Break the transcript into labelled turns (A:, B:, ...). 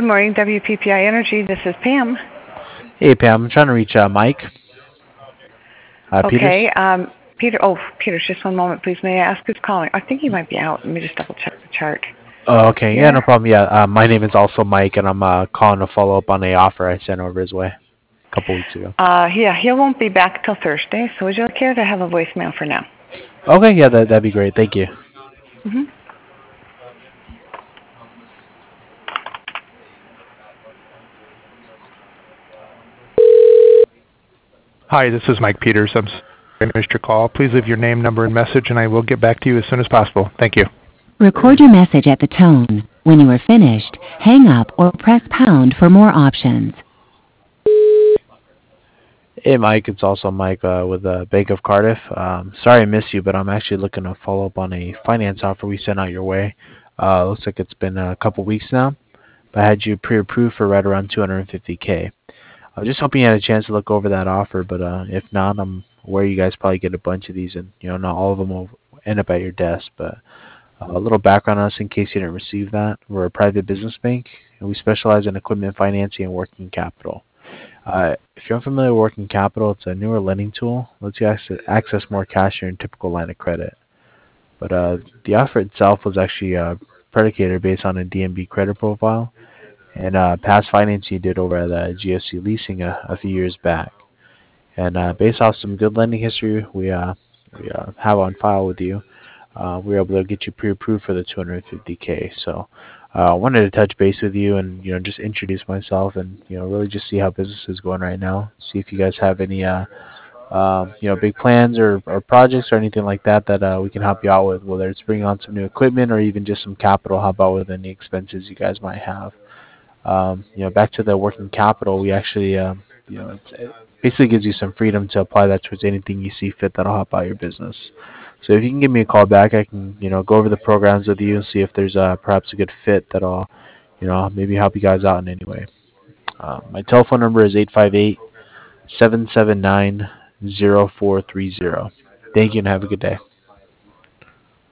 A: morning, WPPI Energy. This is Pam.
B: Hey, Pam. I'm trying to reach Mike. Peters.
A: Okay. Peter. Oh, Peters. Just one moment, please. May I ask who's calling? I think he might be out. Let me just double check the chart.
B: Oh, okay.
A: Here.
B: Yeah, no problem. Yeah, my name is also Mike, and I'm calling to follow up on a offer I sent over his way a couple weeks ago.
A: Yeah, he won't be back till Thursday. So would you care to have a voicemail for now?
B: Okay. Yeah, that'd be great. Thank you.
A: Mm-hmm.
C: Hi, this is Mike Peters. I'm sorry I missed your call. Please leave your name, number, and message, and I will get back to you as soon as possible. Thank you.
D: Record your message at the tone. When you are finished, hang up or press pound for more options.
B: Hey, Mike. It's also Mike with Bank of Cardiff. Sorry I missed you, but I'm actually looking to follow up on a finance offer we sent out your way. Looks like it's been a couple weeks now, but I had you pre-approved for right around $250K. I was just hoping you had a chance to look over that offer, but if not, I'm aware you guys probably get a bunch of these, and not all of them will end up at your desk. But a little background on us in case you didn't receive that: we're a private business bank, and we specialize in equipment financing and working capital. If you're unfamiliar with working capital, it's a newer lending tool. It lets you access more cash in your typical line of credit. But the offer itself was actually predicated based on a DNB credit profile and past finance you did over at GSC Leasing a few years back. And based off some good lending history we have on file with you, we were able to get you pre-approved for the $250K. So I wanted to touch base with you and just introduce myself and really just see how business is going right now. See if you guys have any big plans or projects or anything like that that we can help you out with, whether it's bringing on some new equipment or even just some capital. How about with any expenses you guys might have? Back to the working capital, we actually, it basically gives you some freedom to apply that towards anything you see fit that'll help out your business. So if you can give me a call back, I can, go over the programs with you and see if there's perhaps a good fit that'll, maybe help you guys out in any way. My telephone number is 858-779-0430. Thank you and have a good day.